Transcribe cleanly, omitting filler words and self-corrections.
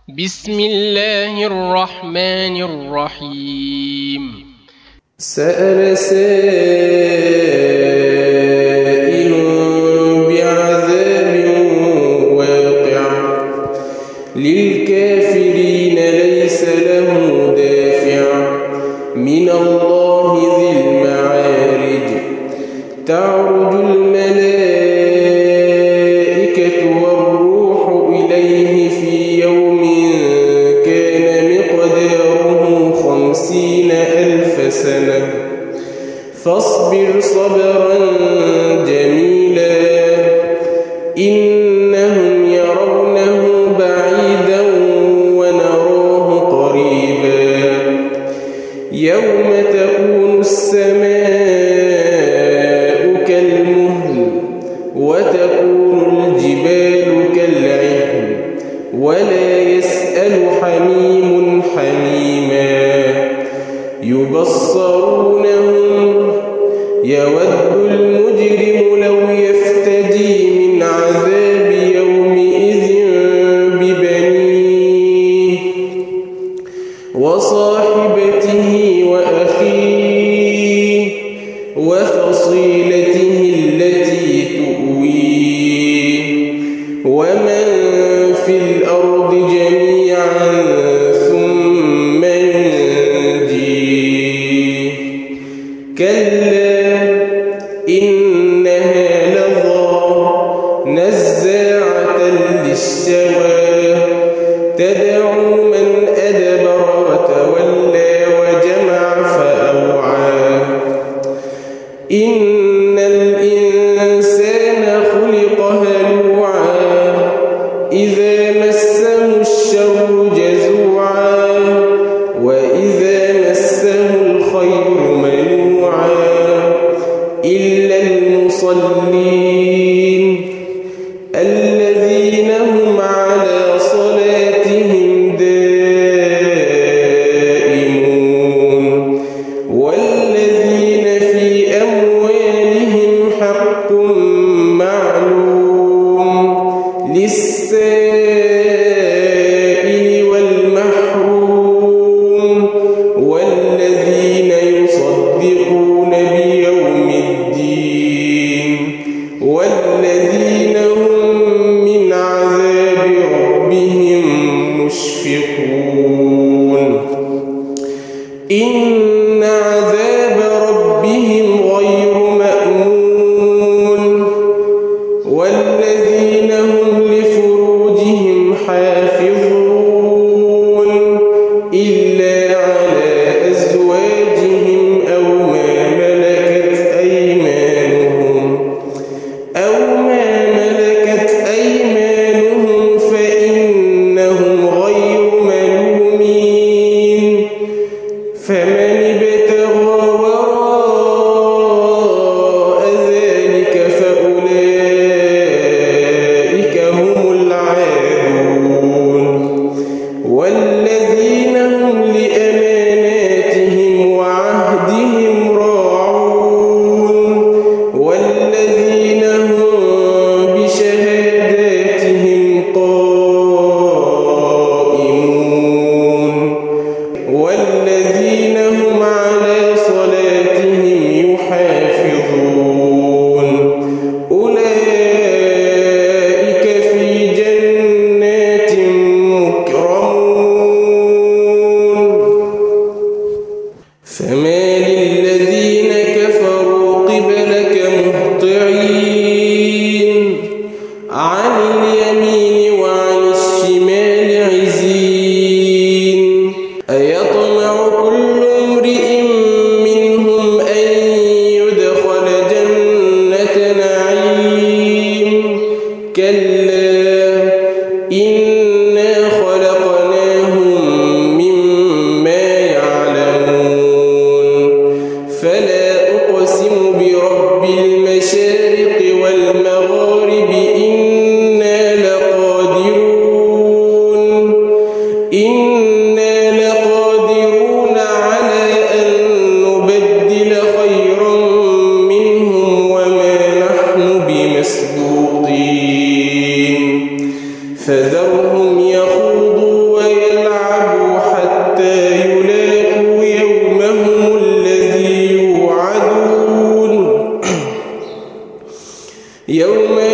بسم الله الرحمن الرحيم. سأل سائل بعذاب واقع للكافرين ليس له دافع من الله ذي المعارج تعرج الملائكة والروح إليه في يوم كان مقداره 50,000 سنة فاصبر صبرا جميلا إنهم يرونه بعيدا ونراه قريبا يوم تكون السماء كالمهل وتكون الجبال كالعهن ولا يسأل حميم حميما يبصرونهم يود المجرم لو يفتدي من عذاب يومئذ ببنيه وصاحبته وأخيه وفصيلته التي تؤويه ومن في الأرض جميعا ثم ينجيه كلا إنها لظى نزاعة للشوى تدعو من أدبر وتولى وجمع فأوعى إن الإنسان خلق هلوعا إذا مسه الشر جزوعا وإذا مسه الخير منوعا إلا المصلين الذين هم على صلاتهم دائمون والذين في أموالهم حق معلوم للسائل والمحروم والذين يصدقون بيوم الدين والذين هم من عذاب ربهم مشفقون إن عذاب ربهم غير مأمون والذين هم لفروجهم حافظون إلا على أزواجهم أو ما ملكت أيمانهم فإنهم غير ملومين فمن ابتغى وراء ذلك فأولئك هم العادون والذين هم لأماناتهم وعهدهم راعون والذين هم بشهاداتهم قائمون والذين هم على صلاتهم يحافظون أولئك في جنات مكرمون فما للذين كفروا قبلك مهطعين عن اليمين وعن الشمال عزين أيطمع كل امرئ منهم أن يدخل جنة نعيم كلا إنا خلقناهم يوم